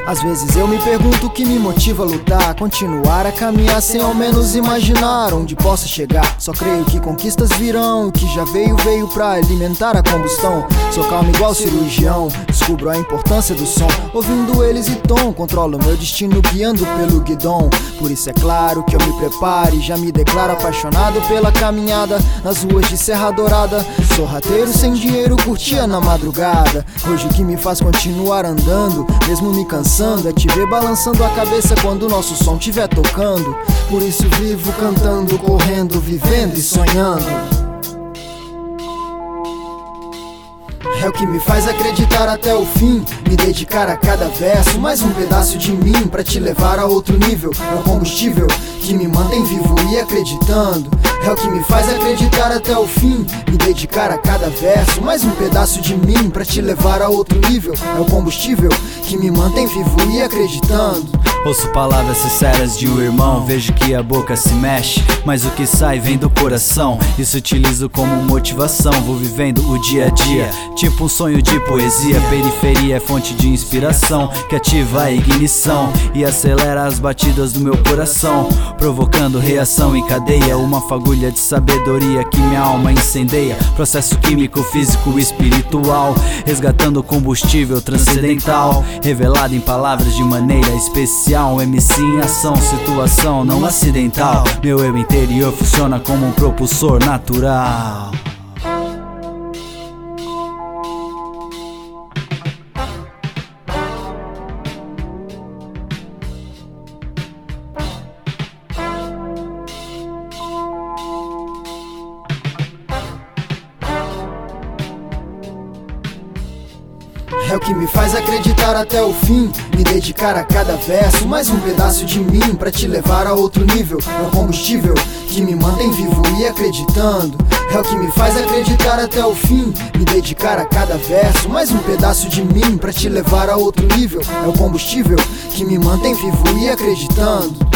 Às vezes eu me pergunto o que me motiva a lutar, continuar a caminhar sem ao menos imaginar onde possa chegar. Só creio que conquistas virão, o que já veio pra alimentar a combustão. Sou calmo igual cirurgião, descubro a importância do som, ouvindo eles e tom, controlo meu destino guiando pelo guidão. Por isso é claro que eu me preparo e já me declaro apaixonado pela caminhada nas ruas de Serra Dourada. Sou rateiro sem dinheiro, curtia na madrugada. Hoje o que me faz continuar andando, mesmo me cansando, é te ver balançando a cabeça quando o nosso som estiver tocando. Por isso vivo cantando, correndo, vivendo e sonhando. É o que me faz acreditar até o fim, me dedicar a cada verso, mais um pedaço de mim pra te levar a outro nível. É o combustível que me mantém vivo e acreditando. É o que me faz acreditar até o fim, me dedicar a cada verso, mais um pedaço de mim pra te levar a outro nível. É o combustível que me mantém vivo e acreditando. Ouço palavras sinceras de um irmão, vejo que a boca se mexe, mas o que sai vem do coração. Isso utilizo como motivação, vou vivendo o dia a dia, tipo um sonho de poesia. Periferia é fonte de inspiração, que ativa a ignição e acelera as batidas do meu coração, provocando reação em cadeia, uma fagulha de sabedoria que minha alma incendeia. Processo químico, físico e espiritual, resgatando combustível transcendental, revelado em palavras de maneira especial. MC em ação, situação não acidental. Meu eu interior funciona como um propulsor natural. É o que me faz acreditar até o fim, me dedicar a cada verso, mais um pedaço de mim pra te levar a outro nível. É o combustível que me mantém vivo e acreditando. É o que me faz acreditar até o fim, me dedicar a cada verso, mais um pedaço de mim pra te levar a outro nível. É o combustível que me mantém vivo e acreditando.